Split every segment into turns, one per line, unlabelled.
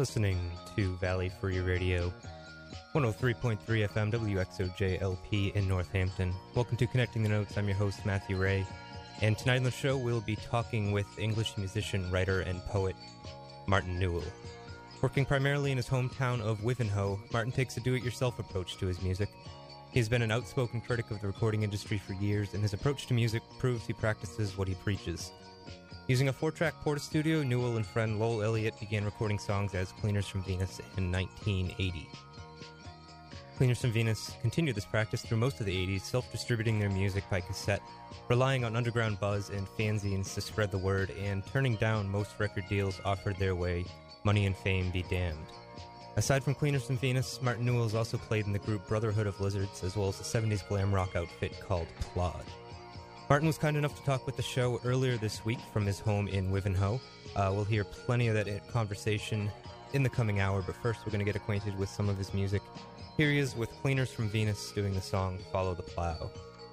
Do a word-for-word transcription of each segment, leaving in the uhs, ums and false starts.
listening to Valley Free Radio, one oh three point three F M, W X O J L P in Northampton. Welcome to Connecting the Notes. I'm your host, Matthew Ray. And tonight on the show, we'll be talking with English musician, writer, and poet Martin Newell. Working primarily in his hometown of Wivenhoe, Martin takes a do-it-yourself approach to his music. He has been an outspoken critic of the recording industry for years, and his approach to music proves he practices what he preaches. Using a four-track Portastudio, Newell and friend Lowell Elliott began recording songs as Cleaners from Venus in nineteen eighty. Cleaners from Venus continued this practice through most of the eighties, self-distributing their music by cassette, relying on underground buzz and fanzines to spread the word, and turning down most record deals offered their way, money and fame be damned. Aside from Cleaners from Venus, Martin Newell has also played in the group Brotherhood of Lizards, as well as a seventies glam rock outfit called Plod. Martin was kind enough to talk with the show earlier this week from his home in Wivenhoe. Uh, we'll hear plenty of that conversation in the coming hour, but first we're going to get acquainted with some of his music. Here he is with Cleaners from Venus doing the song Follow the Plow.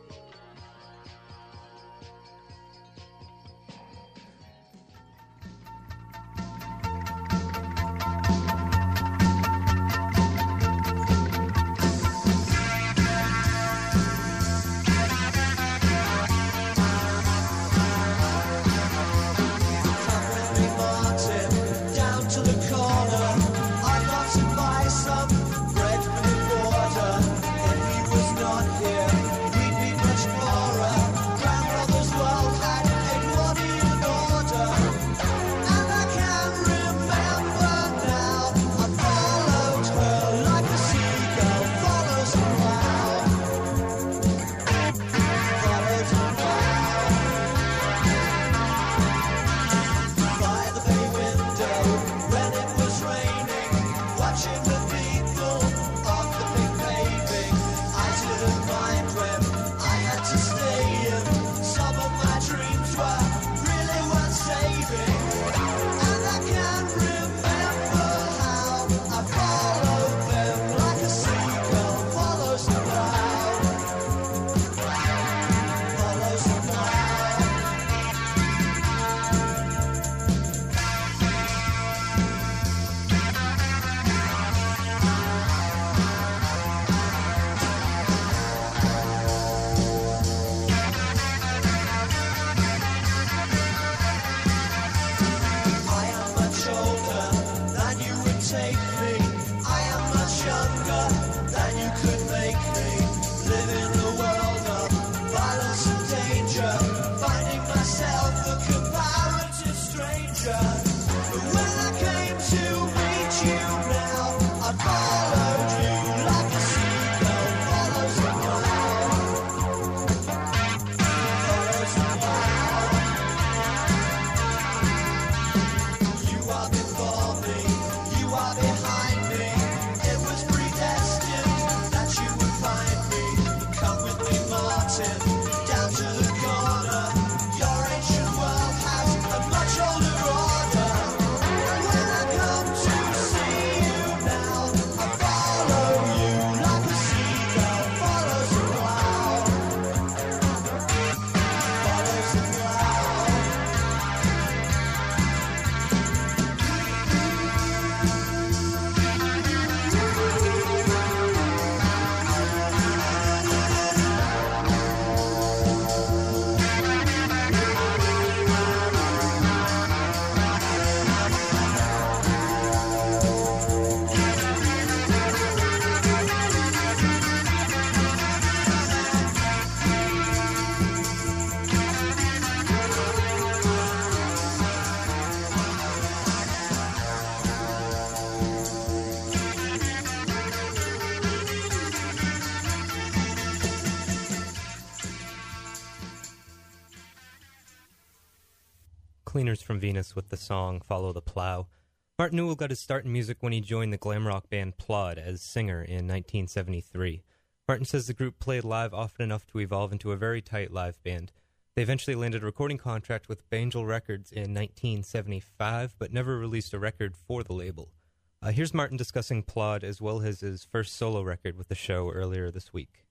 Cleaners from Venus with the song Follow the Plow. Martin Newell got his start in music when he joined the glam rock band Plod as singer in nineteen seventy-three. Martin says the group played live often enough to evolve into a very tight live band. They eventually landed a recording contract with Bangel Records in nineteen seventy-five, but never released a record for the label. Uh, here's Martin discussing Plod as well as his first solo record with the show earlier this week.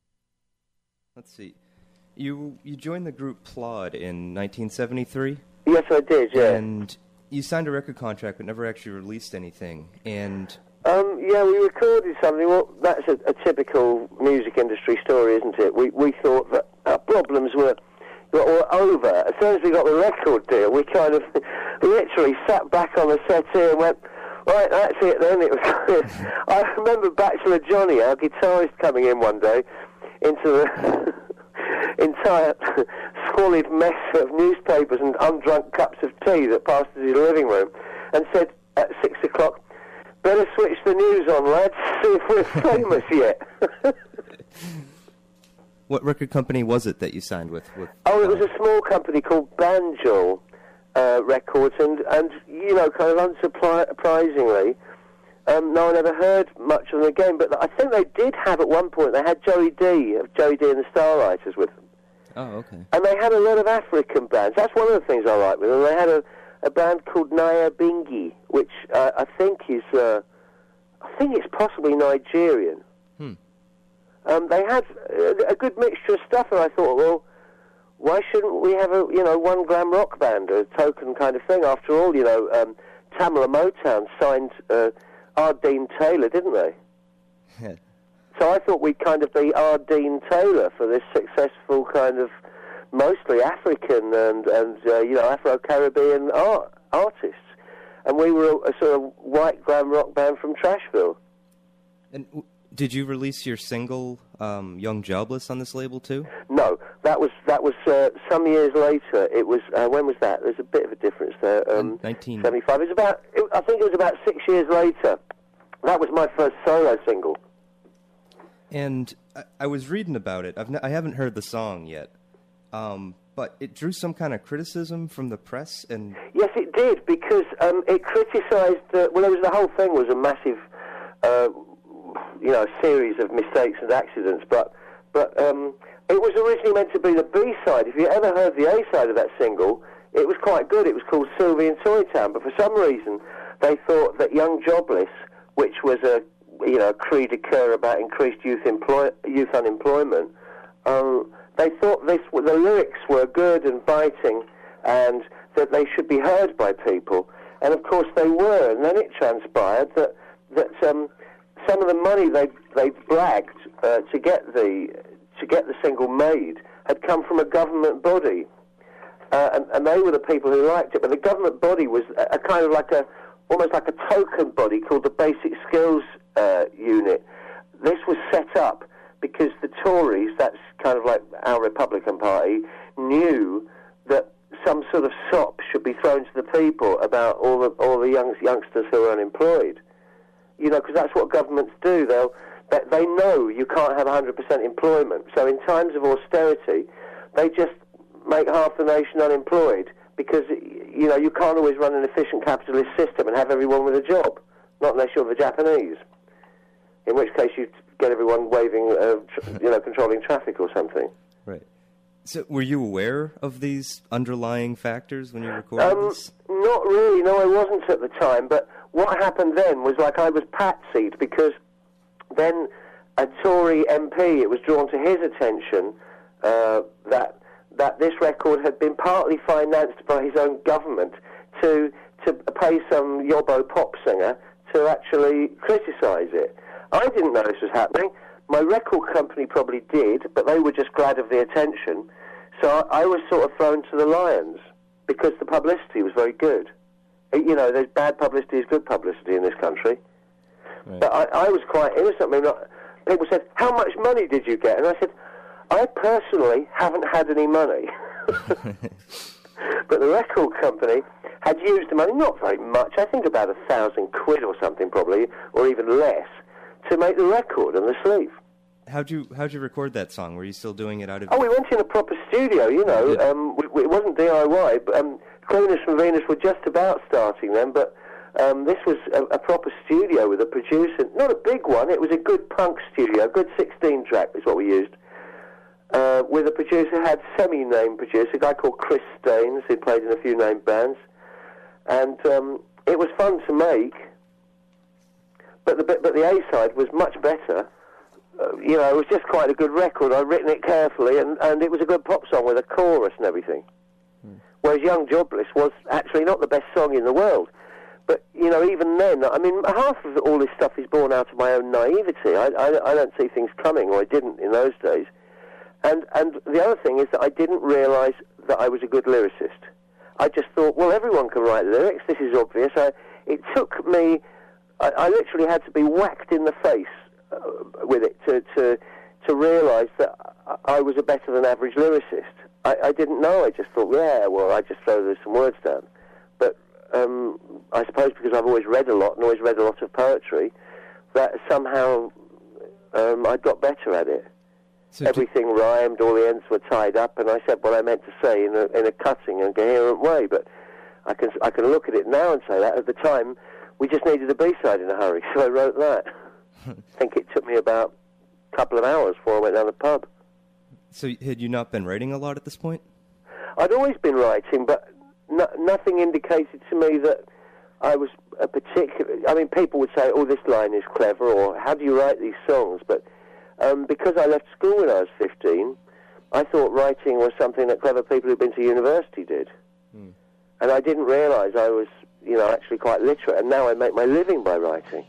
Let's see. You you joined the group Plod in nineteen seventy-three?
Yes, I did, yeah.
And you signed a record contract but never actually released anything, and...
Um, yeah, we recorded something. Well, that's a, a typical music industry story, isn't it? We we thought that our problems were, were over. As soon as we got the record deal, we kind of literally sat back on the settee and went, right, that's it then. It was. I remember Bachelor Johnny, our guitarist, coming in one day into the entire squalid mess of newspapers and undrunk cups of tea that passed in his living room, and said at six o'clock, better switch the news on, lads, see if we're famous yet.
What record company was it that you signed with? with
oh, it was a small company called Banjul uh, Records, and, and, you know, kind of unsurprisingly, um, no one ever heard much of them again, but I think they did have at one point, they had Joey D, of Joey D and the Starlighters with them.
Oh, okay.
And they had a lot of African bands. That's one of the things I like with them. They had a a band called Naya Bingi, which uh, I think is, uh, I think it's possibly Nigerian.
Hmm.
Um, they had a, a good mixture of stuff, and I thought, well, why shouldn't we have a, you know, one glam rock band, a token kind of thing? After all, you know, um, Tamla Motown signed uh, R. Dean Taylor, didn't they?
Yeah.
So I thought we'd kind of be R. Dean Taylor for this successful kind of mostly African and, and uh, you know, Afro-Caribbean art, artists. And we were a, a sort of white glam rock band from Trashville.
And w- did you release your single, um, Young Jobless, on this label too?
No, that was that was uh, some years later. It was, uh, when was that? There's a bit of a difference there. Um,
nineteen
seventy-five. It was about, it, I think it was about six years later. That was my first solo single.
And I, I was reading about it. I've n- I haven't heard the song yet. Um, but it drew some kind of criticism from the press, and
yes, it did, because um, it criticised. Uh, well, it was the whole thing was a massive, uh, you know, series of mistakes and accidents. But but um, it was originally meant to be the B side. If you ever heard the A side of that single, it was quite good. It was called Sylvie in Toytown. But for some reason, they thought that Young Jobless, which was a you know cri de coeur about increased youth employ youth unemployment. Um, They thought this, the lyrics were good and biting, and that they should be heard by people. And of course they were. And then it transpired that that um, some of the money they they bragged uh, to get the to get the single made had come from a government body, uh, and, and they were the people who liked it. But the government body was a, a kind of like a almost like a token body called the Basic Skills uh, Unit. This was set up because the Tories, that's kind of like our Republican Party, knew that some sort of sop should be thrown to the people about all the all the young, youngsters who are unemployed. You know, because that's what governments do. They'll they, they know you can't have one hundred percent employment. So in times of austerity, they just make half the nation unemployed because you know you can't always run an efficient capitalist system and have everyone with a job. Not unless you're the Japanese, in which case you get everyone waving, uh, tr- you know, controlling traffic or something.
Right. So, were you aware of these underlying factors when you recorded
um,
this?
Not really. No, I wasn't at the time. But what happened then was like I was patsied because then a Tory M P, it was drawn to his attention uh, that that this record had been partly financed by his own government to to pay some yobbo pop singer to actually criticise it. I didn't know this was happening. My record company probably did, but they were just glad of the attention. So I, I was sort of thrown to the lions because the publicity was very good. You know, there's bad publicity is good publicity in this country. Right. But I, I was quite innocent. I mean, people said, how much money did you get? And I said, I personally haven't had any money. But the record company had used the money, not very much, I think about a thousand quid or something probably, or even less, to make the record and the sleeve.
How'd you how'd you record that song? Were you still doing it out of...
Oh, we went in a proper studio, you know. Um, we, we, it wasn't D I Y, but um, Cleaners from Venus were just about starting then, but um, this was a, a proper studio with a producer. Not a big one, it was a good punk studio, a good sixteen track is what we used. Uh, with a producer, had semi-named producer, a guy called Chris Staines, who played in a few named bands. And um, it was fun to make, but the but the A-side was much better. Uh, you know, it was just quite a good record. I'd written it carefully, and, and it was a good pop song with a chorus and everything. Hmm. Whereas Young Jobless was actually not the best song in the world. But, you know, even then, I mean, half of all this stuff is born out of my own naivety. I, I, I don't see things coming, or I didn't in those days. And, and the other thing is that I didn't realise that I was a good lyricist. I just thought, well, everyone can write lyrics. This is obvious. I, it took me... I, I literally had to be whacked in the face uh, with it to, to, to realise that I was a better than average lyricist. I, I didn't know. I just thought, yeah, well, I just throw some words down. But um, I suppose because I've always read a lot and always read a lot of poetry, that somehow um, I got better at it. So Everything d- rhymed, all the ends were tied up, and I said what I meant to say in a, in a cutting and coherent way. But I can I can look at it now and say that at the time we just needed a B-side in a hurry, so I wrote that. I think it took me about a couple of hours before I went down the pub.
So had you not been writing a lot at this point?
I'd always been writing, but no, nothing indicated to me that I was a particular... I mean, people would say, oh, this line is clever, or how do you write these songs? But um, because I left school when I was fifteen, I thought writing was something that clever people who'd been to university did. Hmm. And I didn't realise I was, you know, actually quite literate, and now I make my living by writing.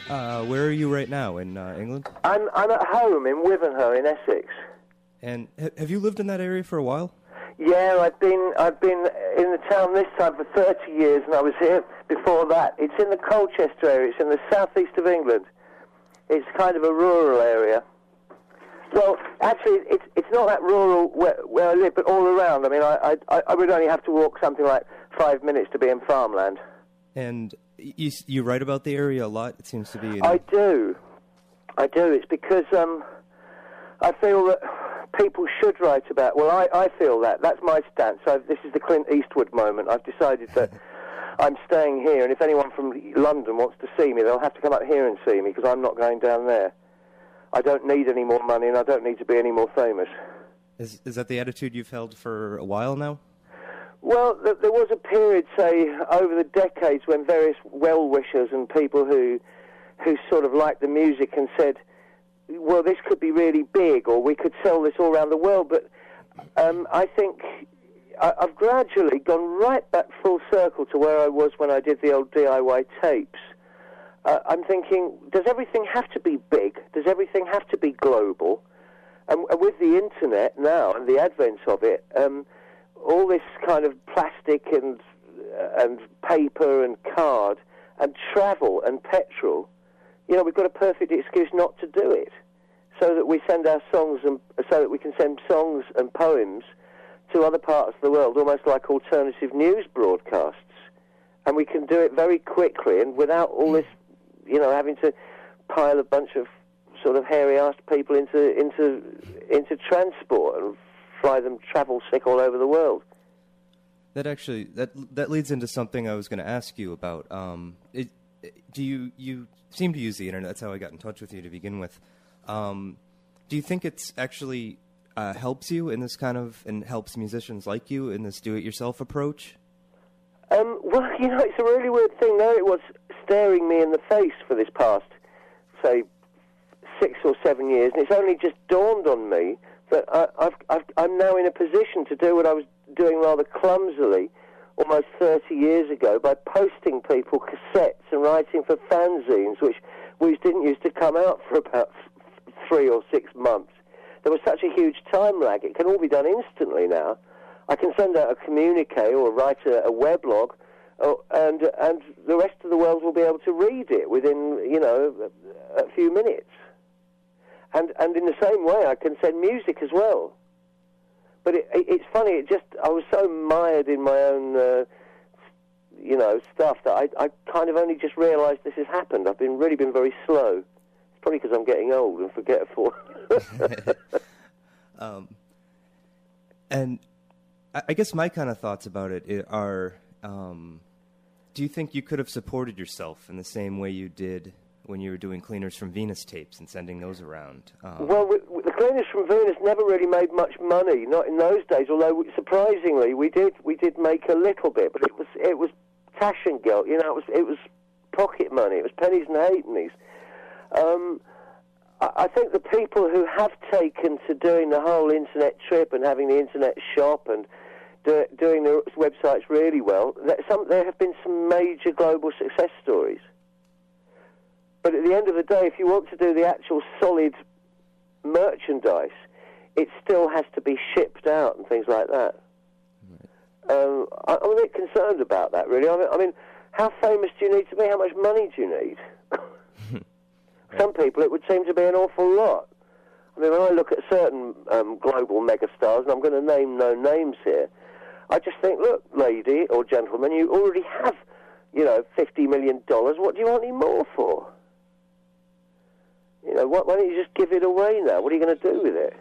Uh, where are you right now, in uh, England?
I'm I'm at home in Wivenhoe in Essex.
And ha- have you lived in that area for a while?
Yeah, I've been I've been in the town this time for thirty years, and I was here before that. It's in the Colchester area. It's in the southeast of England. It's kind of a rural area. Well, actually, it's it's not that rural where, where I live, but all around. I mean, I, I I would only have to walk something like five minutes to be in farmland.
And you you write about the area a lot. It seems to be. In...
I do, I do. It's because um, I feel that people should write about. Well, I, I feel that. That's my stance. So this is the Clint Eastwood moment. I've decided that I'm staying here, and if anyone from London wants to see me, they'll have to come up here and see me, because I'm not going down there. I don't need any more money, and I don't need to be any more famous.
Is is that the attitude you've held for a while now?
Well, th- there was a period, say, over the decades when various well-wishers and people who who sort of liked the music and said, well, this could be really big, or we could sell this all around the world. But um, I think I- I've gradually gone right back full circle to where I was when I did the old D I Y tapes. Uh, I'm thinking, does everything have to be big? Does everything have to be global? And, and with the internet now and the advent of it, um, all this kind of plastic and uh, and paper and card and travel and petrol, you know, we've got a perfect excuse not to do it, so that we send our songs and so that we can send songs and poems to other parts of the world, almost like alternative news broadcasts, and we can do it very quickly and without all this, you know, having to pile a bunch of sort of hairy-assed people into into into transport and fly them travel sick all over the world.
That actually that that leads into something I was going to ask you about. Um, it, do you you seem to use the internet? That's how I got in touch with you to begin with. Um, do you think it's actually uh, helps you in this kind of and helps musicians like you in this do-it-yourself approach?
Um, well, you know, it's a really weird thing. There it was staring me in the face for this past, say, six or seven years, and it's only just dawned on me that I, I've, I've, I'm now in a position to do what I was doing rather clumsily almost thirty years ago by posting people cassettes and writing for fanzines, which, which didn't used to come out for about f- three or six months. There was such a huge time lag. It can all be done instantly now. I can send out a communique or write a, a weblog, oh, and and the rest of the world will be able to read it within, you know, a, a few minutes. And and in the same way, I can send music as well. But it, it, it's funny. It just I was so mired in my own, uh, you know, stuff that I, I kind of only just realised this has happened. I've been really been very slow. It's probably because I'm getting old and forgetful.
um, and I, I guess my kind of thoughts about it are: um, do you think you could have supported yourself in the same way you did when you were doing Cleaners from Venus tapes and sending those around? Um,
well, we, we, the Cleaners from Venus never really made much money, not in those days. Although we, surprisingly, we did we did make a little bit, but it was it was cash and gilt. You know, it was it was pocket money. It was pennies and halfpennies. Um, I, I think the people who have taken to doing the whole internet trip and having the internet shop and do, doing their websites really well, that some there have been some major global success stories. But at the end of the day, if you want to do the actual solid merchandise, it still has to be shipped out and things like that. Right. Um, I, I'm a bit concerned about that, really. I mean, I mean, how famous do you need to be? How much money do you need? Some people, it would seem to be an awful lot. I mean, when I look at certain um, global megastars, and I'm going to name no names here, I just think, look, lady or gentleman, you already have, you know, fifty million dollars. What do you want any more for? You know, why, why don't you just give it away now? What are you going to do with it?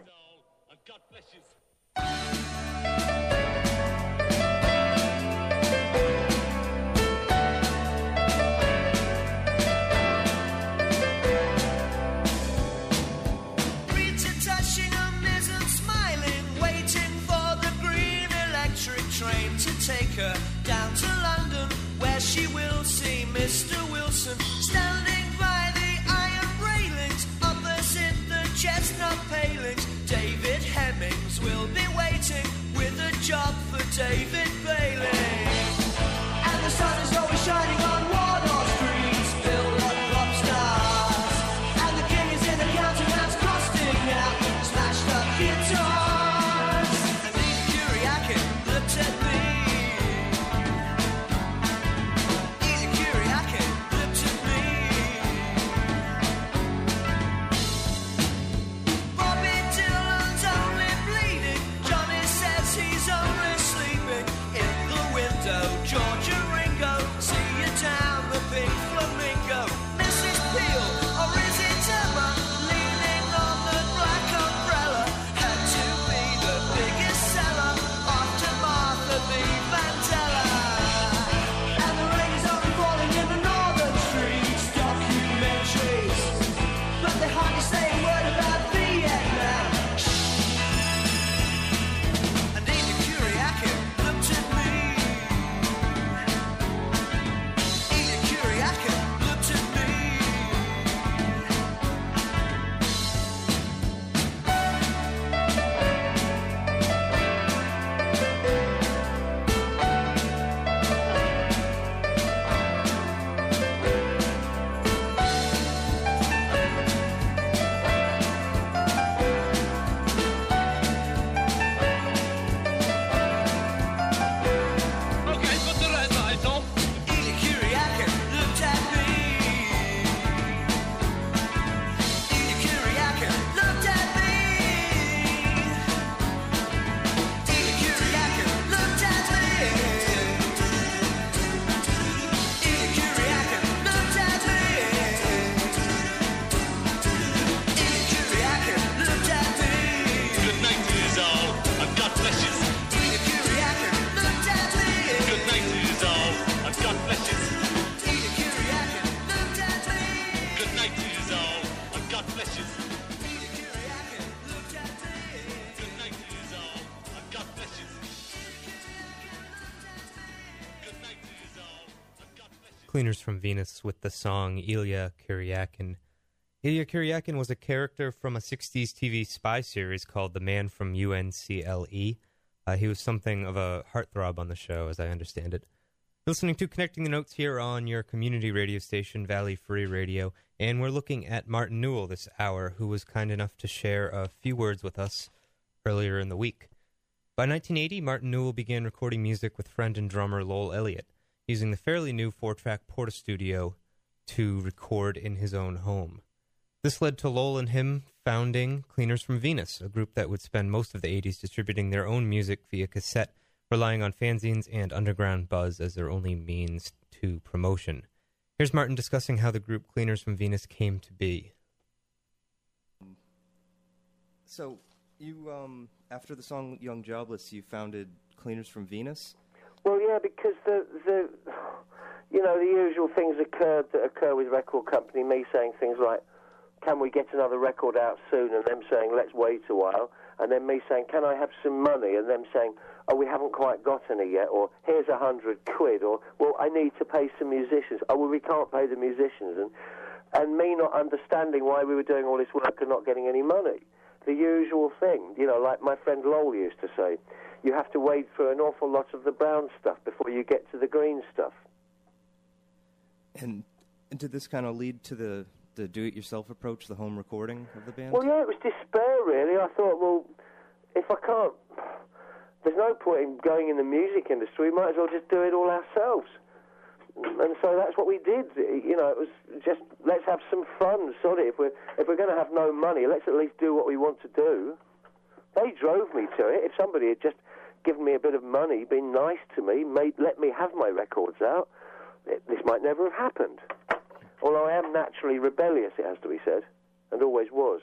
Rita touching her miss and smiling, waiting for the green electric train to take her down to London, where she will see Mister Wilson standing by the chestnut palings. David Hemmings will be waiting with a job for David Bailey. And the sun is always shining on Wardour streets, filled up pop stars.
Cleaners from Venus with the song Ilya Kuryakin. Ilya Kuryakin was a character from a sixties T V spy series called The Man from U N C L E. Uh, he was something of a heartthrob on the show, as I understand it. Listening to Connecting the Notes here on your community radio station, Valley Free Radio, and we're looking at Martin Newell this hour, who was kind enough to share a few words with us earlier in the week. By nineteen eighty, Martin Newell began recording music with friend and drummer Lowell Elliott, using the fairly new four-track Portastudio to record in his own home. This led to Lowell and him founding Cleaners from Venus, a group that would spend most of the eighties distributing their own music via cassette, relying on fanzines and underground buzz as their only means to promotion. Here's Martin discussing how the group Cleaners from Venus came to be.
So, you, um, after the song Young Jobless, you founded Cleaners from Venus?
Well, yeah, because the, the, you know, the usual things occurred that occur with record company, me saying things like, can we get another record out soon? And them saying, let's wait a while. And then me saying, can I have some money? And them saying, oh, we haven't quite got any yet, or here's a hundred quid, or, well, I need to pay some musicians. Oh, well, we can't pay the musicians. And, and me not understanding why we were doing all this work and not getting any money. The usual thing, you know, like my friend Lowell used to say, you have to wade through an awful lot of the brown stuff before you get to the green stuff.
And, and did this kind of lead to the, the do-it-yourself approach, the home recording of the band?
Well, yeah, it was despair, really. I thought, well, if I can't... There's no point in going in the music industry. We might as well just do it all ourselves. And so that's what we did. You know, it was just, let's have some fun. Sorry, if we're, if we're going to have no money, let's at least do what we want to do. They drove me to it. If somebody had just given me a bit of money, been nice to me, made, let me have my records out, it, this might never have happened. Although I am naturally rebellious, it has to be said, and always was.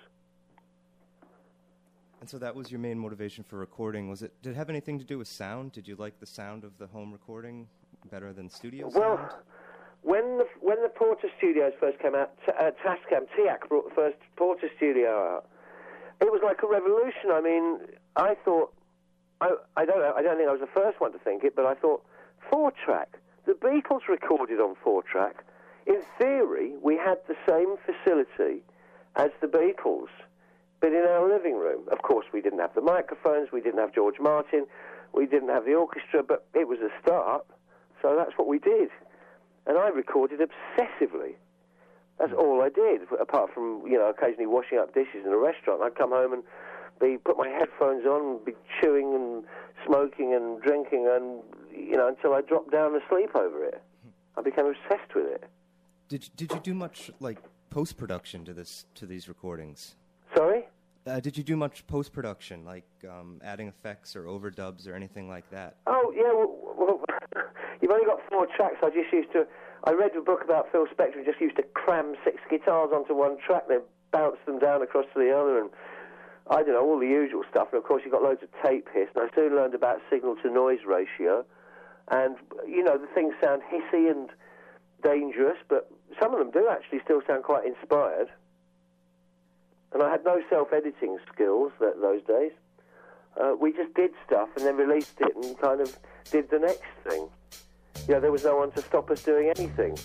And so that was your main motivation for recording. Was it? Did it have anything to do with sound? Did you like the sound of the home recording better than studio sound?
Well, when the when the Portastudios first came out, t- uh, Tascam, T A C brought the first Portastudio out. It was like a revolution. I mean, I thought, I, I don't know, I don't think I was the first one to think it, but I thought, four-track. The Beatles recorded on four-track. In theory, we had the same facility as the Beatles, but in our living room. Of course, we didn't have the microphones, we didn't have George Martin, we didn't have the orchestra, but it was a start, so that's what we did. And I recorded obsessively. That's all I did, apart from, you know, occasionally washing up dishes in a restaurant. I'd come home and be put my headphones on and be chewing and smoking and drinking and, you know, until I dropped down asleep over it. I became obsessed with it.
Did did you do much, like, post-production to this to these recordings?
Sorry?
Uh, did you do much post-production, like um, adding effects or overdubs or anything like that?
Oh, yeah, well, well you've only got four tracks. I just used to... I read a book about Phil Spector and just used to cram six guitars onto one track, then bounce them down across to the other, and I don't know, all the usual stuff. And, of course, you've got loads of tape hiss, and I soon learned about signal-to-noise ratio. And, you know, the things sound hissy and dangerous, but some of them do actually still sound quite inspired. And I had no self-editing skills that, those days. Uh, we just did stuff and then released it and kind of did the next thing. You know, there was no one to stop us doing anything.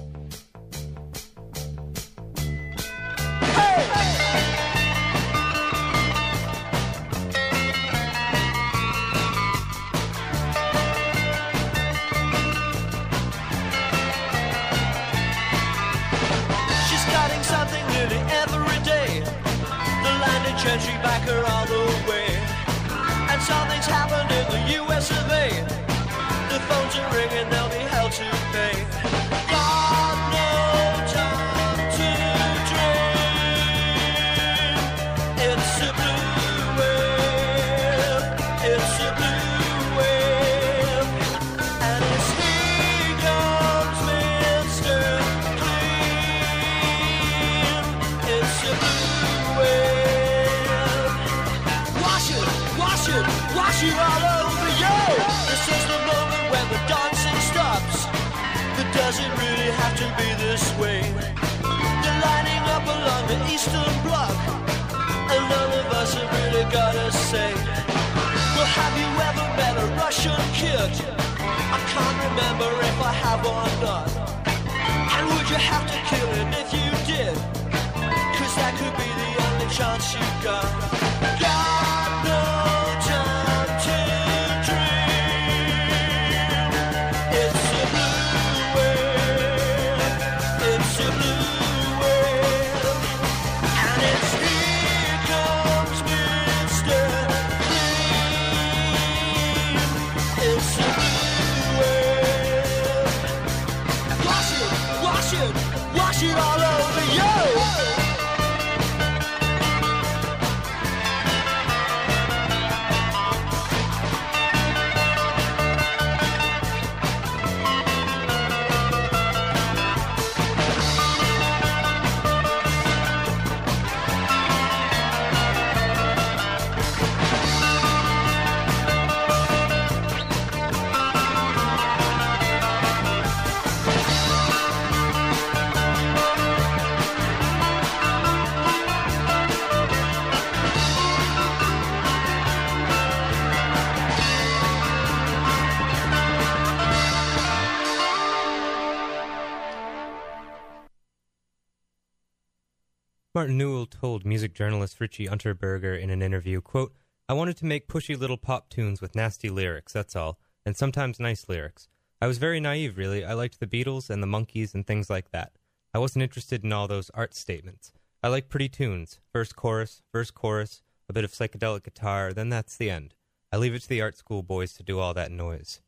She's cutting something nearly every day. The landed gentry back her all the way. And something's happened in the U S of A. The phones are ringing, they'll be held to pay. Got no time to dream. It's a blue wave. It's a blue wave. And it's here comes Mister Clean. It's a blue wave. Wash it, wash it, wash it all over you. This is the moment when the dancing stops. But does it really have to be this way? They're lining up along the Eastern Bloc, and none of us have really got a say. Well, have you ever met a Russian kid? I can't remember if I have or not. have to kill it if you did, 'cause that could be the only chance you got. Got no time to dream. It's a blue whale, it's a blue whale, and it's here comes Mister Clean. It's a blue whale. Wash it, wash it, wash it all over you.
Martin Newell told music journalist Richie Unterberger in an interview, quote, "I wanted to make pushy little pop tunes with nasty lyrics, that's all, and sometimes nice lyrics. I was very naive, really. I liked the Beatles and the Monkees and things like that. I wasn't interested in all those art statements. I like pretty tunes. First chorus, verse chorus, a bit of psychedelic guitar, then that's the end. I leave it to the art school boys to do all that noise."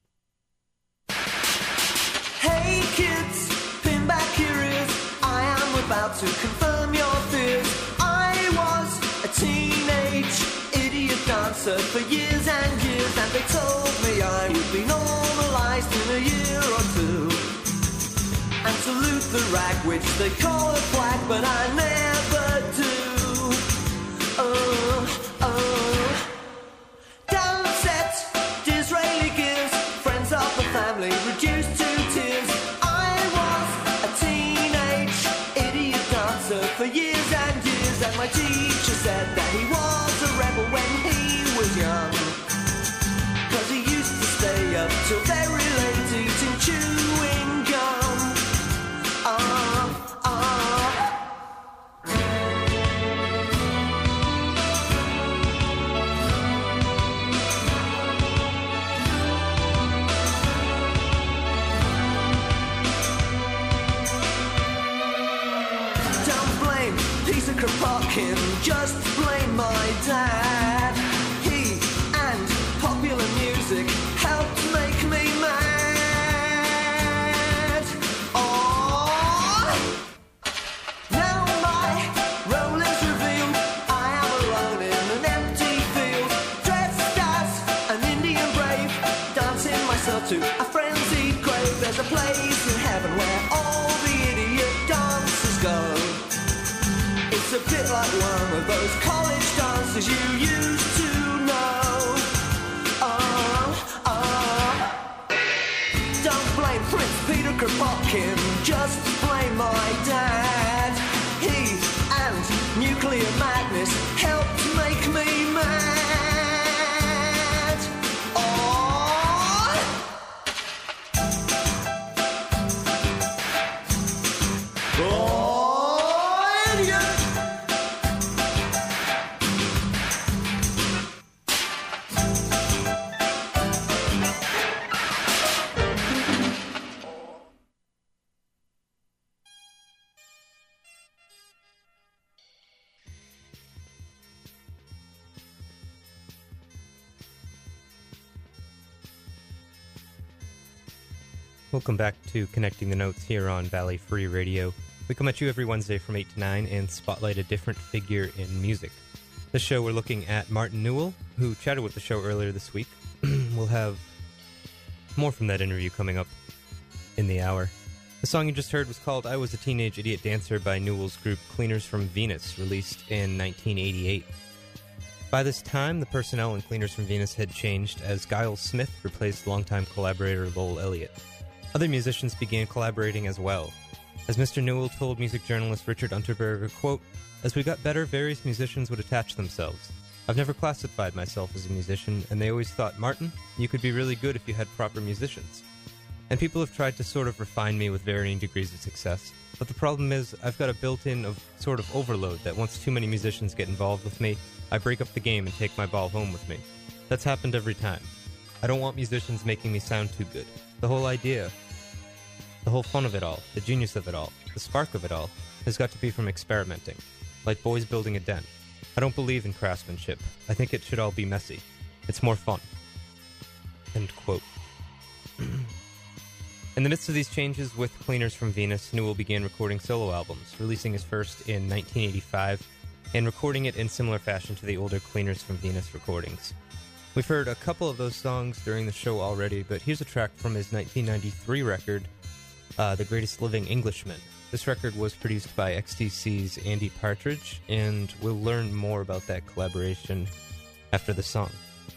Hey kids, pin back your ears. I am about to confirm your fears. I was a teenage idiot dancer for years and years, and they told me I would be normalized in a year or two, and salute the rag which they call a flag, but I never do. Oh, oh. Downset, Disraeli gears, friends of the family reduced to tears. I was a teenage idiot dancer for years and years, and my teacher said that he was a rebel when he was young, 'cause he used to stay up till very late eating chewing gum. Ah, ah. Don't blame Peter Kropotkin, just blame my dad. He and popular music helped make me mad. Oh, now my role is revealed. I am alone in an empty field, dressed as an Indian brave, dancing myself to a frenzied grave. There's a place in heaven where all the idiot dancers go. It's a bit like one of those college dances you used to know. Oh, oh. Don't blame Prince Peter Kropotkin, just blame my dad. He and nuclear madness helped make me mad. Oh, oh, idiot.
Welcome back to Connecting the Notes here on Valley Free Radio. We come at you every Wednesday from eight to nine and spotlight a different figure in music. This show we're looking at Martin Newell, who chatted with the show earlier this week. We'll have more from that interview coming up in the hour. The song you just heard was called I Was a Teenage Idiot Dancer by Newell's group Cleaners from Venus, released in nineteen eighty-eight. By this time, the personnel in Cleaners from Venus had changed as Giles Smith replaced longtime collaborator Lowell Elliott. Other musicians began collaborating as well. As Mister Newell told music journalist Richard Unterberger, quote, "As we got better, various musicians would attach themselves. I've never classified myself as a musician, and they always thought, Martin, you could be really good if you had proper musicians. And people have tried to sort of refine me with varying degrees of success. But the problem is, I've got a built-in of sort of overload that once too many musicians get involved with me, I break up the game and take my ball home with me. That's happened every time. I don't want musicians making me sound too good. The whole idea, the whole fun of it all, the genius of it all, the spark of it all, has got to be from experimenting. Like boys building a den. I don't believe in craftsmanship. I think it should all be messy. It's more fun. End quote. In the midst of these changes with Cleaners from Venus, Newell began recording solo albums, releasing his first in nineteen eighty-five, and recording it in similar fashion to the older Cleaners from Venus recordings. We've heard a couple of those songs during the show already, but here's a track from his nineteen ninety-three record, uh, The Greatest Living Englishman. This record was produced by X T C's Andy Partridge, and we'll learn more about that collaboration after the song.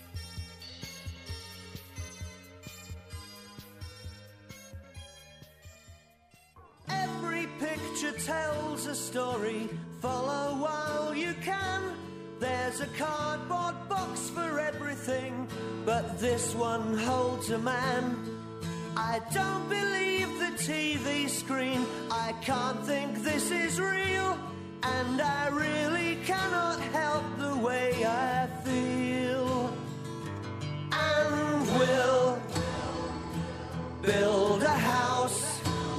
Every picture tells a story, follow while you can. There's a cardboard box for everything, but this one holds a man. I don't believe the T V screen, I can't think this is real, and I really cannot help the way I feel. And we'll build a house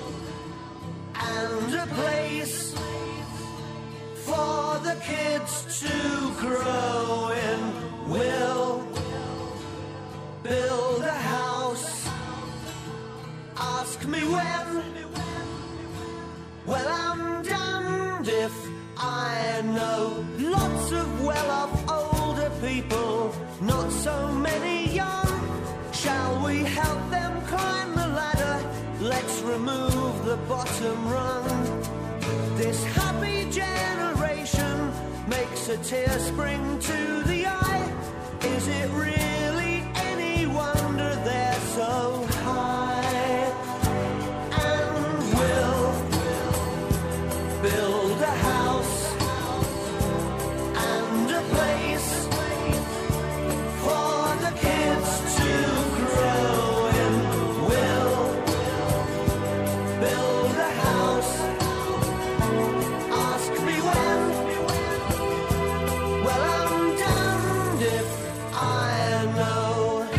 and a place for the kids to grow in. We'll build a house. Ask me when. Well, I'm damned if I know. Lots of well-off older people, not so many young. Shall we help them climb the ladder? Let's remove the bottom rung. This happy generation makes a tear spring to the eye. Is it really any wonder they're so high? And we'll build a house and a place for the kids to grow in. We'll build a house. Ask me when. Well, I'm damned if I know.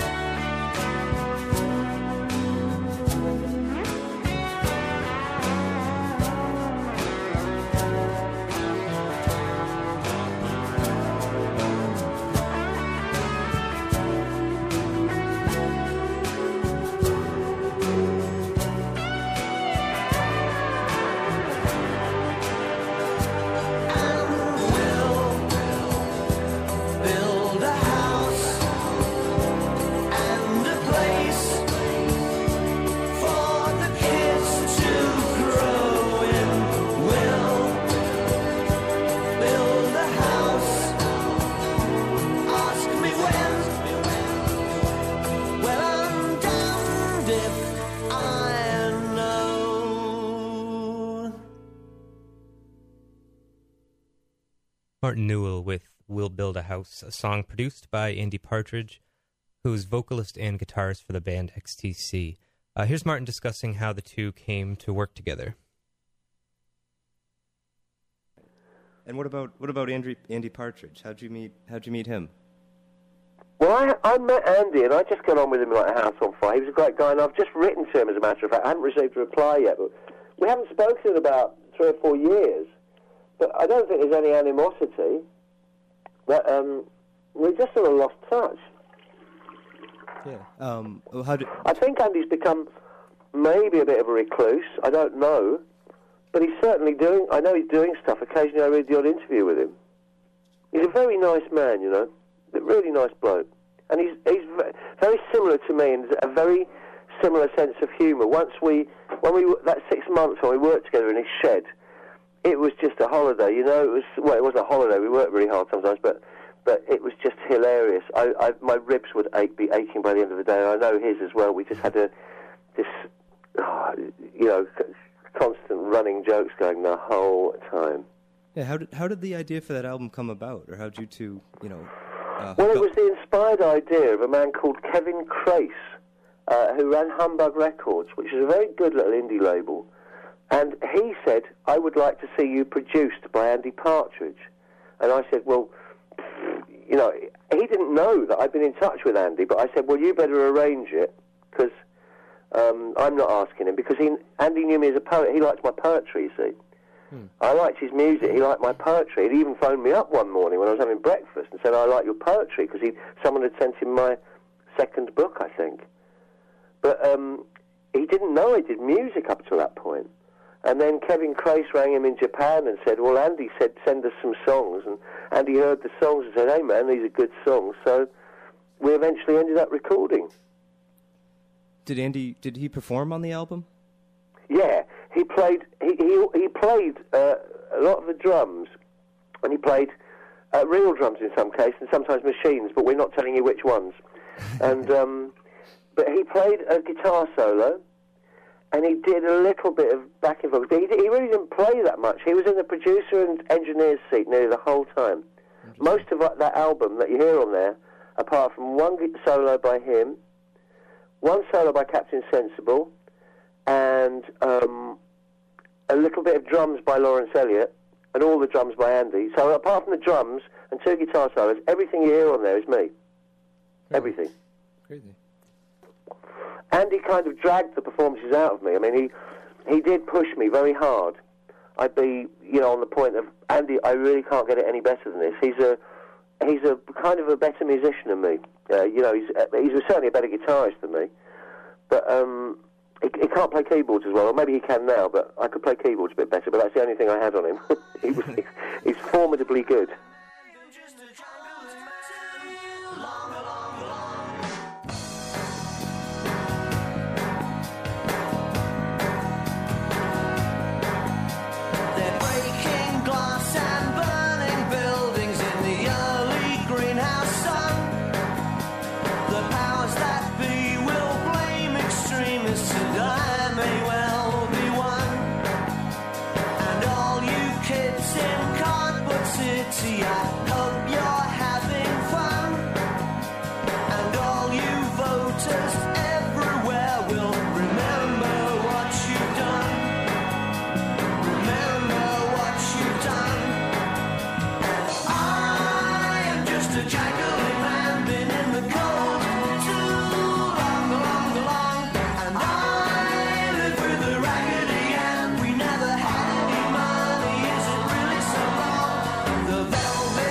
Martin Newell with We'll Build a House, a song produced by Andy Partridge, who is vocalist and guitarist for the band X T C. Uh, here's Martin discussing how the two came to work together.
And what about what about Andy, Andy Partridge? How'd you meet How'd you meet him?
Well, I, I met Andy, and I just got on with him like a house on fire. He was a great guy, and I've just written to him, as a matter of fact. I haven't received a reply yet, but we haven't spoken in about three or four years. But I don't think there's any animosity. But um, we just sort of lost touch.
Yeah. Um, well, how did...
I think Andy's become maybe a bit of a recluse. I don't know. But he's certainly doing... I know he's doing stuff. Occasionally I read the odd interview with him. He's a very nice man, you know. A really nice bloke. And he's he's very similar to me, and a very similar sense of humour. Once we... When we... That six months when we worked together in his shed... It was just a holiday, you know. It was well, it wasn't a holiday. We worked really hard sometimes, but but it was just hilarious. I, I my ribs would ache, be aching by the end of the day. I know his as well. We just had a this, oh, you know, constant running jokes going the whole time.
Yeah. How did how did the idea for that album come about, or how did you two, you know? Uh,
well, it
go-
was the inspired idea of a man called Kevin Crace, uh, who ran Humbug Records, which is a very good little indie label. And he said, I would like to see you produced by Andy Partridge. And I said, well, you know, he didn't know that I'd been in touch with Andy, but I said, well, you better arrange it, because um, I'm not asking him, because he, Andy knew me as a poet. He liked my poetry, you see. Hmm. I liked his music. He liked my poetry. He even phoned me up one morning when I was having breakfast and said, I like your poetry, because he someone had sent him my second book, I think. But um, he didn't know I did music up to that point. And then Kevin Crace rang him in Japan and said, well, Andy said, send us some songs. And Andy heard the songs and said, hey, man, these are good songs. So we eventually ended up recording.
Did Andy, did he perform on the album?
Yeah, he played, he, he, he played uh, a lot of the drums, and he played uh, real drums in some cases, and sometimes machines, but we're not telling you which ones. and um, But he played a guitar solo, and he did a little bit of backing vocals. But he, he really didn't play that much. He was in the producer and engineer's seat nearly the whole time. Most of that album that you hear on there, apart from one solo by him, one solo by Captain Sensible, and um, a little bit of drums by Lawrence Elliott, and all the drums by Andy. So apart from the drums and two guitar solos, everything you hear on there is me. Crazy. Everything.
Crazy.
Andy kind of dragged the performances out of me. I mean, he he did push me very hard. I'd be, you know, on the point of, Andy, I really can't get it any better than this. He's a he's a kind of a better musician than me. Uh, you know, he's uh, he's certainly a better guitarist than me. But um, he, he can't play keyboards as well. Or maybe he can now, but I could play keyboards a bit better. But that's the only thing I had on him. he was, he's, he's formidably good.
The velvet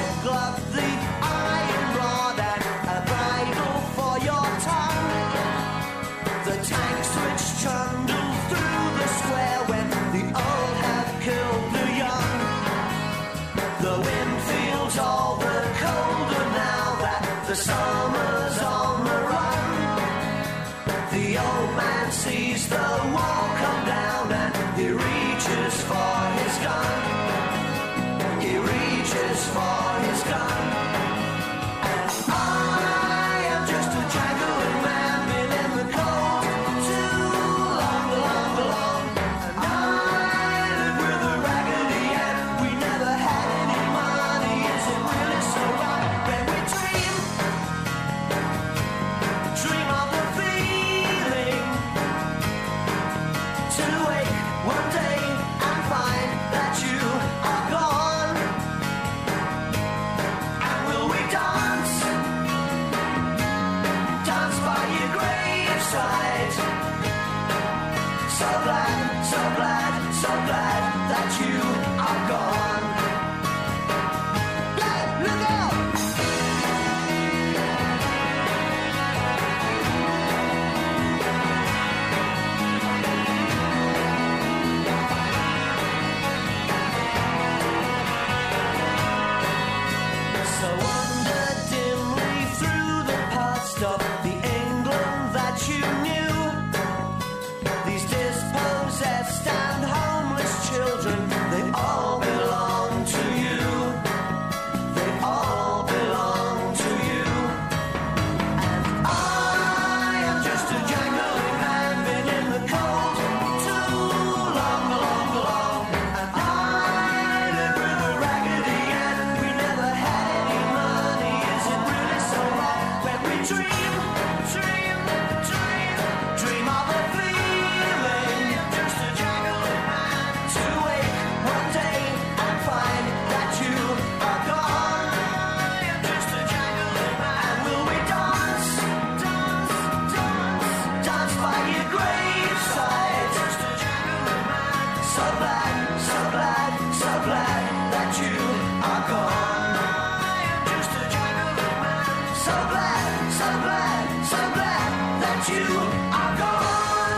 that you are gone.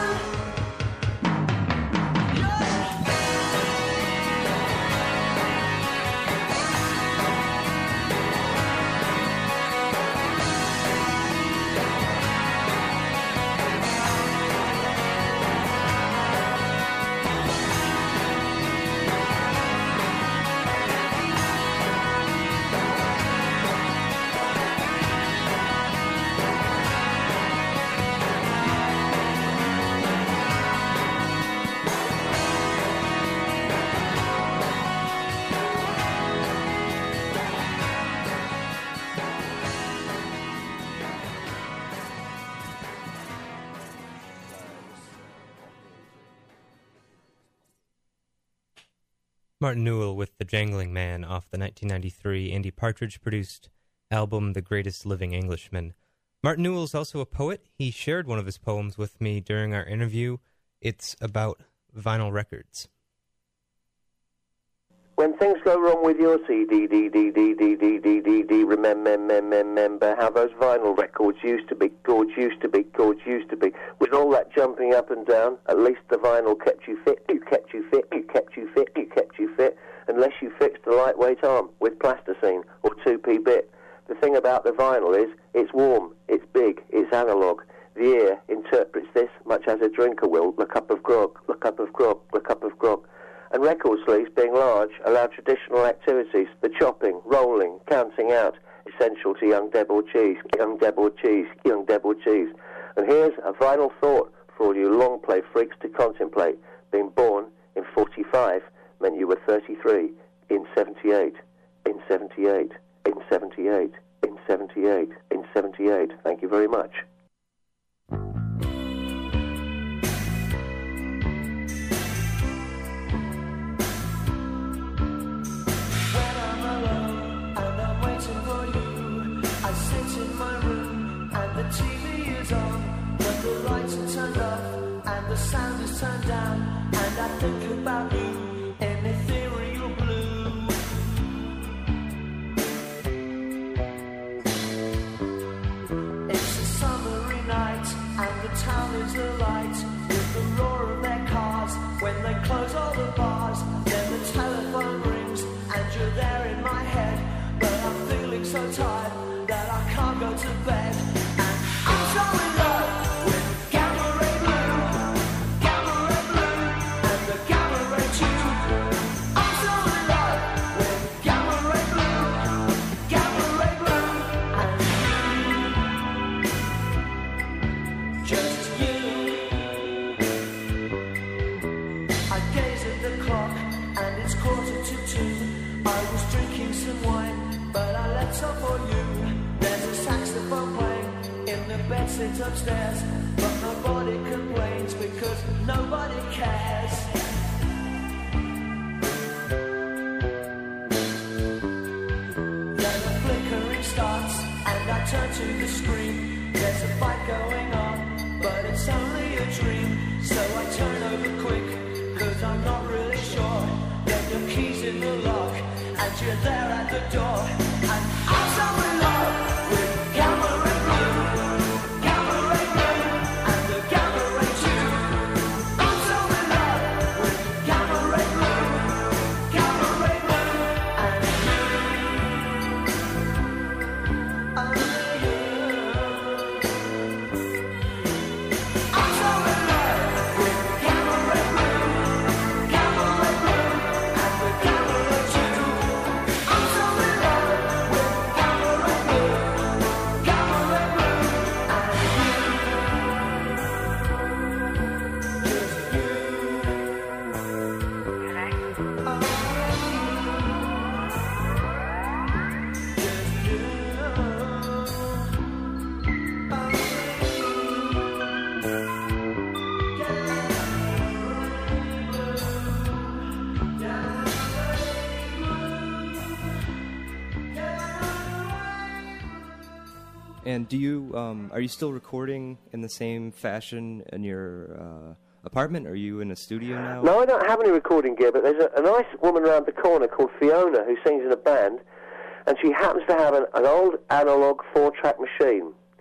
Martin Newell with The Jangling Man off the nineteen ninety-three Andy Partridge-produced album The Greatest Living Englishman. Martin Newell is also a poet. He shared one of his poems with me during our interview. It's about vinyl records.
When things go wrong with your C D, D, D, D, D, D, D, D, D, remember, remember, remember how those vinyl records used to be, chords used to be, chords used to be. With all that jumping up and down, at least the vinyl kept you fit, you kept you fit, you kept you fit, you kept you fit, unless you fixed a lightweight arm with plasticine or two P bit. The thing about the vinyl is, it's warm, it's big, it's analogue. The ear interprets this much as a drinker will, the cup of grog, the cup of grog, the cup of grog. And record sleeves, being large, allow traditional activities, the chopping, rolling, counting out, essential to young Deborah cheese, young Deborah cheese, young Deborah cheese. And here's a vinyl thought for all you long play freaks to contemplate. Being born in forty-five meant you were thirty-three in seventy-eight, in seventy-eight, in seventy-eight, in seventy-eight, in seventy-eight. Thank you very much.
T V is on, but the lights are turned off, and the sound is turned down, and I think about you in ethereal blue. It's a summery night, and the town is alight with the roar of their cars. When they close all the bars, then the telephone rings, and you're there in my head, but I'm feeling so tired that I can't go to bed. I'm so in love with Gamma Ray Blue, Gamma Ray Blue, and the Gamma Ray Tube. I'm so in love with Gamma Ray Blue, Gamma Ray Blue, and you, just you. I gaze at the clock and it's quarter to two. I was drinking some wine, but I let some for you. There's a saxophone playing in the bedsit upstairs, but nobody complains because nobody cares. Then a flickering starts, and I turn to the screen. There's a fight going on, but it's only a dream. So I turn over quick, cause I'm not really sure. Then your key's in the lock, and you're there at the door. And I'm so in love with Gamma Ray Blue.
And do you um, are you still recording in the same fashion in your uh, apartment? Are you in a studio now?
No, I don't have any recording gear, but there's a, a nice woman around the corner called Fiona who sings in a band, and she happens to have an, an old analog four-track machine. She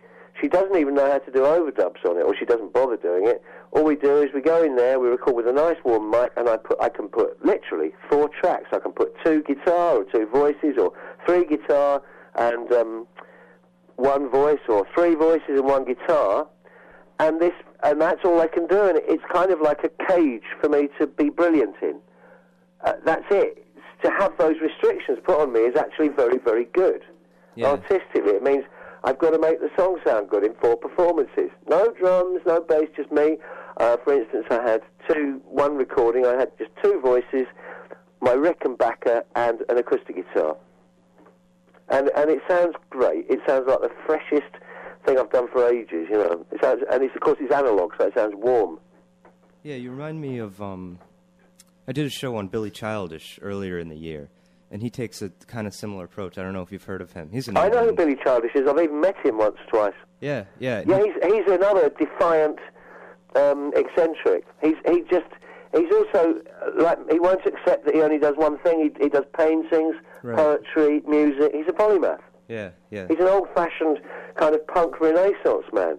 She doesn't even know how to do overdubs on it, or she doesn't bother doing it. All we do is we go in there, we record with a nice warm mic, and I put I can put literally four tracks. I can put two guitar or two voices, or three guitar and um, one voice, or three voices and one guitar, and this and that's all I can do. And it's kind of like a cage for me to be brilliant in. Uh, that's it. To have those restrictions put on me is actually very, very good. Yeah. Artistically, it means I've got to make the song sound good in four performances. No drums, no bass, just me. Uh, for instance, I had two, one recording, I had just two voices, my Rickenbacker and an acoustic guitar. And and it sounds great. It sounds like the freshest thing I've done for ages, you know. It sounds, and it's, of course it's analog, so it sounds warm.
Yeah, you remind me of, um, I did a show on Billy Childish earlier in the year, and he takes a kind of similar approach. I don't know if you've heard of him. He's an
I know who Billy Childish is. I've even met him once or twice.
Yeah, yeah.
Yeah, he's he's another defiant um, eccentric. He's he just he's also uh, like he won't accept that he only does one thing. He he does paintings, right. poetry, music. He's a polymath.
Yeah, yeah.
He's an old-fashioned kind of punk Renaissance man.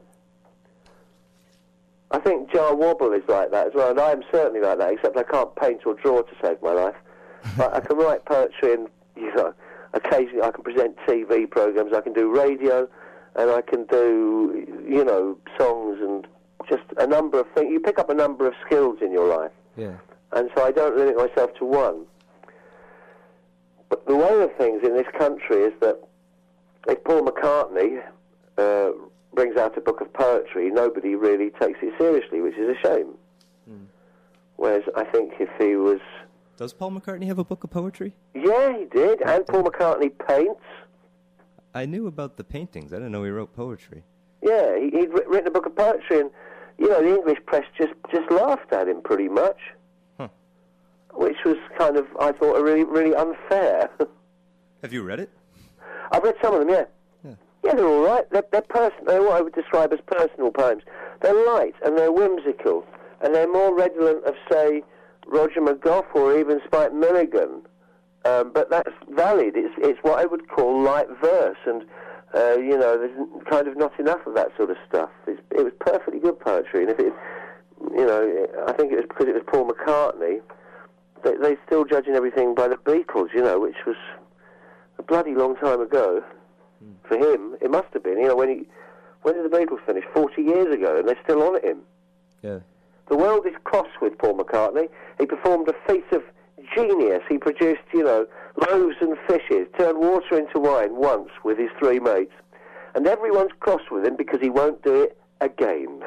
I think Jar Wobble is like that as well, and I am certainly like that, except I can't paint or draw to save my life. But I can write poetry, and, you know, occasionally I can present T V programs, I can do radio, and I can do, you know, songs and just a number of things. You pick up a number of skills in your life.
Yeah.
And so I don't limit myself to one. But the way of things in this country is that if Paul McCartney uh, brings out a book of poetry, nobody really takes it seriously, which is a shame. Mm. Whereas I think if he was...
Does Paul McCartney have a book of poetry?
Yeah, he did, and Paul McCartney paints.
I knew about the paintings. I didn't know he wrote poetry.
Yeah, he, he'd written a book of poetry, and, you know, the English press just, just laughed at him pretty much.
Huh. Which
was kind of, I thought, really, really unfair.
Have you read it?
I've read some of them, yeah. Yeah, yeah they're all right. They're, they're, person- they're what I would describe as personal poems. They're light, and they're whimsical, and they're more redolent of, say, Roger McGough or even Spike Milligan. Um, but that's valid. It's it's what I would call light verse, and, uh, you know, there's kind of not enough of that sort of stuff. It's, it was perfectly good poetry, and if it, you know, I think it was because it was Paul McCartney, they, they're still judging everything by the Beatles, you know, which was a bloody long time ago. Mm. For him, it must have been. You know, when he, when did the Beatles finish? Forty years ago, and they're still on at him.
Yeah.
The world is cross with Paul McCartney. He performed a feat of genius. He produced, you know, loaves and fishes, turned water into wine once with his three mates, and everyone's cross with him because he won't do it again.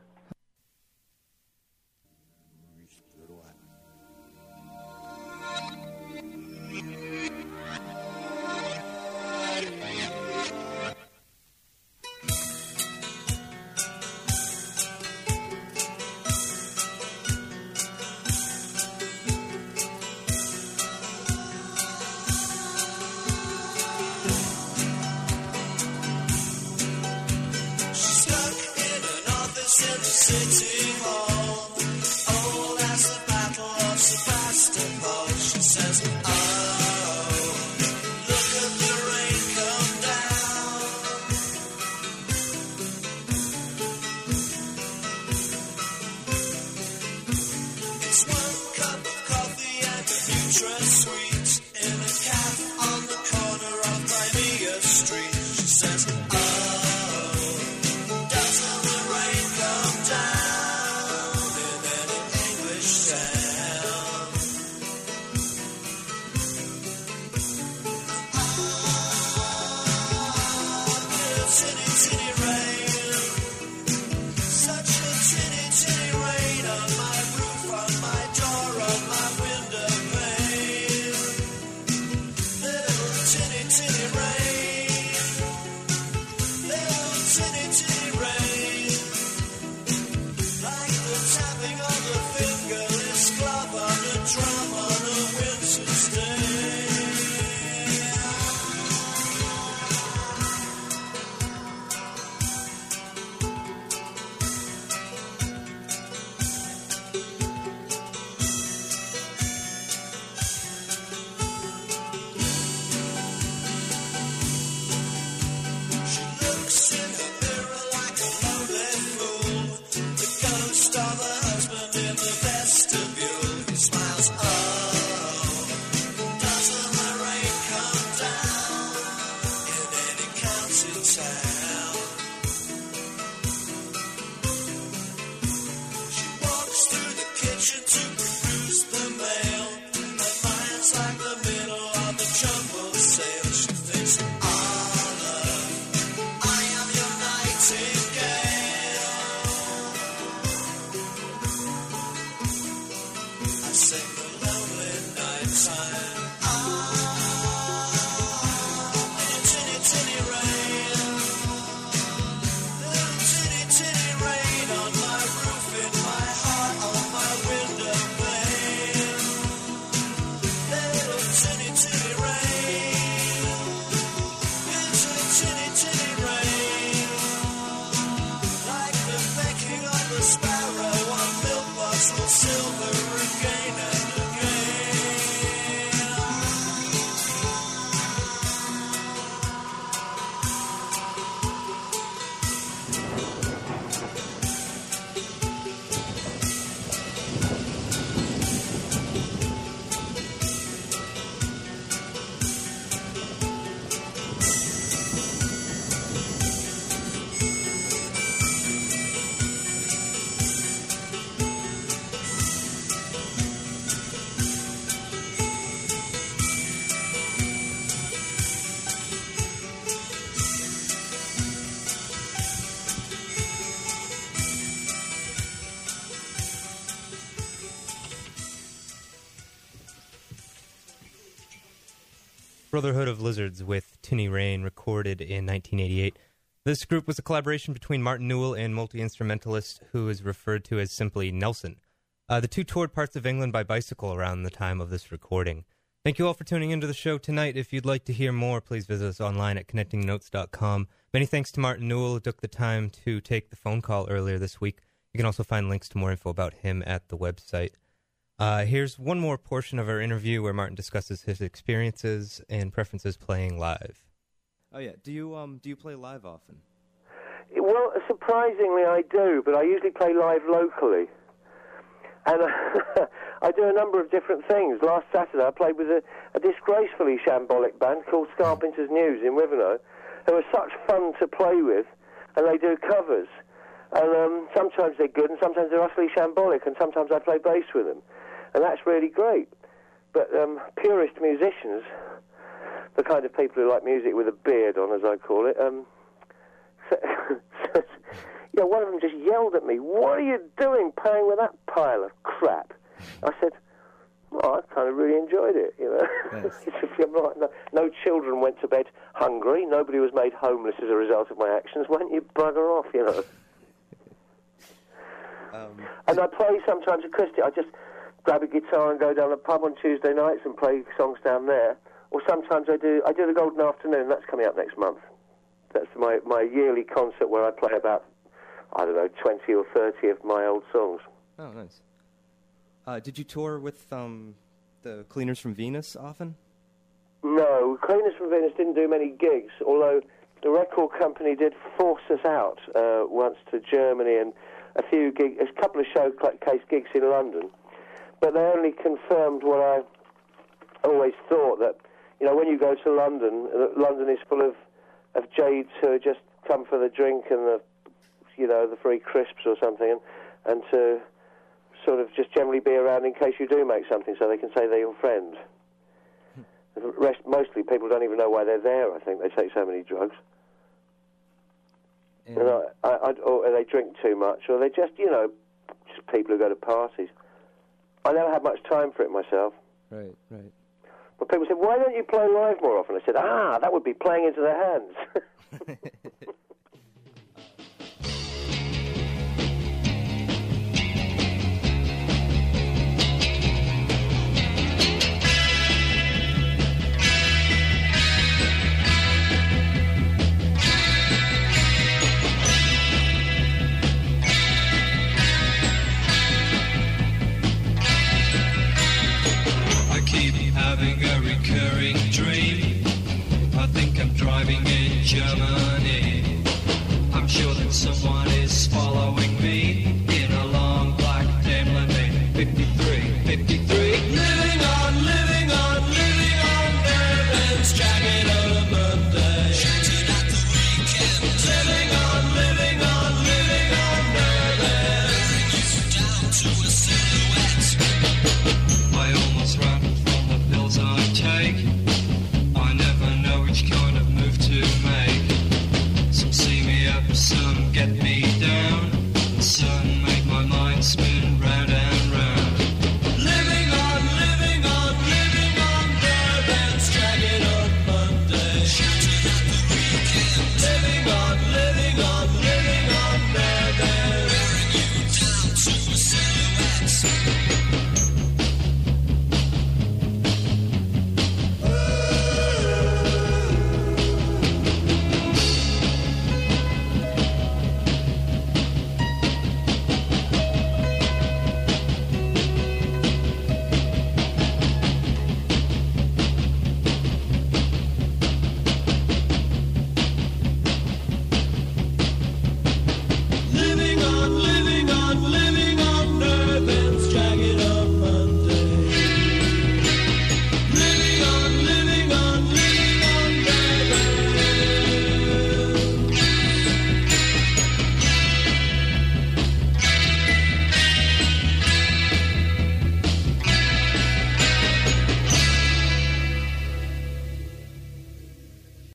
City Hall, old as the Battle of Sebastopol. She says, oh, look at the rain come down. It's one cup of coffee and a Nutra sweet in a cafe on the corner of Crimea Street. She says, oh, doesn't the rain come down?
Brotherhood of Lizards with Tinny Rain, recorded in nineteen eighty-eight. This group was a collaboration between Martin Newell and multi-instrumentalist who is referred to as simply Nelson. Uh, the two toured parts of England by bicycle around the time of this recording. Thank you all for tuning into the show tonight. If you'd like to hear more, please visit us online at connecting notes dot com. Many thanks to Martin Newell, who took the time to take the phone call earlier this week. You can also find links to more info about him at the website. Uh, here's one more portion of our interview where Martin discusses his experiences and preferences playing live.
Oh yeah, do you um do you play live often?
Well, surprisingly, I do, but I usually play live locally, and uh, I do a number of different things. Last Saturday, I played with a, a disgracefully shambolic band called Scarpenter's News in Wivenhoe, who are such fun to play with, and they do covers. And um, sometimes they're good, and sometimes they're utterly shambolic, and sometimes I play bass with them, and that's really great. But um, purist musicians, the kind of people who like music with a beard on, as I call it, um, so, so, yeah, one of them just yelled at me, "What are you doing playing with that pile of crap?" I said, "Well, I kind of really enjoyed it, you know." Yes. no, no children went to bed hungry, nobody was made homeless as a result of my actions. Why don't you bugger off, you know? Um, and I play sometimes acoustic. I just grab a guitar and go down the pub on Tuesday nights and play songs down there. Or sometimes I do I do the Golden Afternoon. That's coming up next month. That's my, my yearly concert where I play about, I don't know, twenty or thirty of my old songs.
Oh, nice. Uh, did you tour with um, the Cleaners from Venus often?
No, Cleaners from Venus didn't do many gigs, although the record company did force us out uh, once to Germany and a few gigs, a couple of showcase gigs in London. But they only confirmed what I always thought, that, you know, when you go to London, London is full of, of jades who just come for the drink and the, you know, the free crisps or something, and, and to sort of just generally be around in case you do make something so they can say they're your friend. The rest, mostly people don't even know why they're there, I think. They take so many drugs. Yeah. And I, I, I, or they drink too much, or they're just, you know, just people who go to parties. I never had much time for it myself.
Right, right.
But people said, "Why don't you play live more often?" I said, ah, that would be playing into their hands.
Having a recurring dream. I think I'm driving in Germany. I'm sure that someone